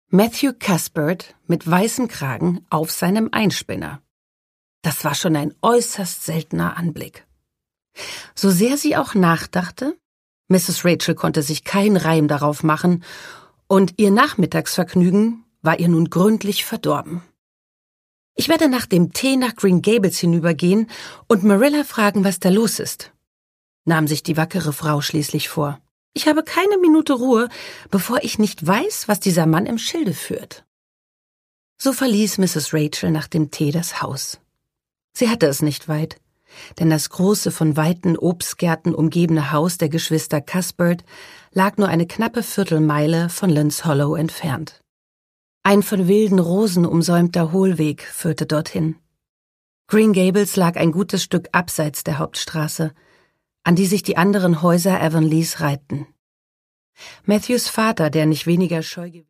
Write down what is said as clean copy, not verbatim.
Matthew Cuthbert mit weißem Kragen auf seinem Einspinner. Das war schon ein äußerst seltener Anblick. So sehr sie auch nachdachte, Mrs. Rachel konnte sich keinen Reim darauf machen, und ihr Nachmittagsvergnügen war ihr nun gründlich verdorben. »Ich werde nach dem Tee nach Green Gables hinübergehen und Marilla fragen, was da los ist«, nahm sich die wackere Frau schließlich vor. »Ich habe keine Minute Ruhe, bevor ich nicht weiß, was dieser Mann im Schilde führt.« So verließ Mrs. Rachel nach dem Tee das Haus. Sie hatte es nicht weit, denn das große, von weiten Obstgärten umgebene Haus der Geschwister Cuthbert lag nur eine knappe Viertelmeile von Lynns Hollow entfernt. Ein von wilden Rosen umsäumter Hohlweg führte dorthin. Green Gables lag ein gutes Stück abseits der Hauptstraße, an die sich die anderen Häuser Avonleas reihten. Matthews Vater, der nicht weniger scheu gewesen